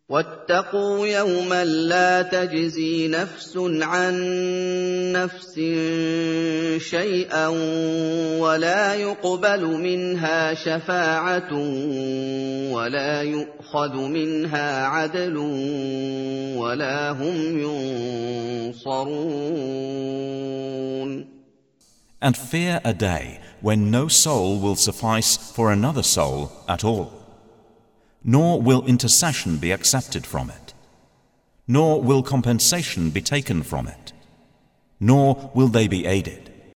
واتقوا يوما لا تجزي نفس عن نفس شيئا ولا يقبل منها شفاعة ولا يؤخذ منها عدل ولا هم ينصرون. And fear a day when no soul will suffice for another soul at all, nor will intercession be accepted from it, nor will compensation be taken from it, nor will they be aided.